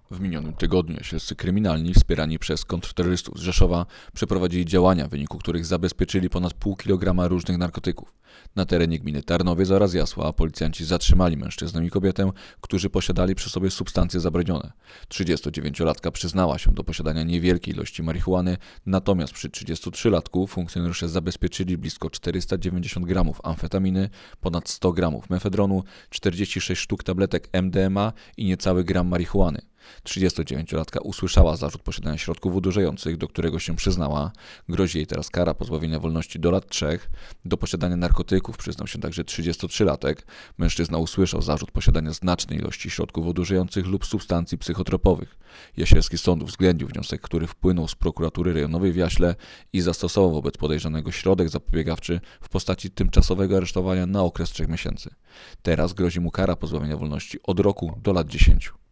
W minionym tygodniu jasielscy kryminalni wspierani przez kontrterrorystów z Rzeszowa przeprowadzili działania, w wyniku których zabezpieczyli ponad pół kilograma różnych narkotyków. Na terenie gminy Tarnowiec oraz Jasła policjanci zatrzymali mężczyznę i kobietę, którzy posiadali przy sobie substancje zabronione. 39-latka przyznała się do posiadania niewielkiej ilości marihuany, natomiast przy 33-latku funkcjonariusze zabezpieczyli blisko 490 gramów amfetaminy, ponad 100 gramów mefedronu, 46 sztuk tabletek MDMA i niecały gram marihuany. 39-latka usłyszała zarzut posiadania środków odurzających, do którego się przyznała. Grozi jej teraz kara pozbawienia wolności do lat 3. Do posiadania narkotyków przyznał się także 33-latek. Mężczyzna usłyszał zarzut posiadania znacznej ilości środków odurzających lub substancji psychotropowych. Jasielski sąd uwzględnił wniosek, który wpłynął z prokuratury rejonowej w Jaśle i zastosował wobec podejrzanego środek zapobiegawczy w postaci tymczasowego aresztowania na okres 3 miesięcy. Teraz grozi mu kara pozbawienia wolności od roku do lat 10.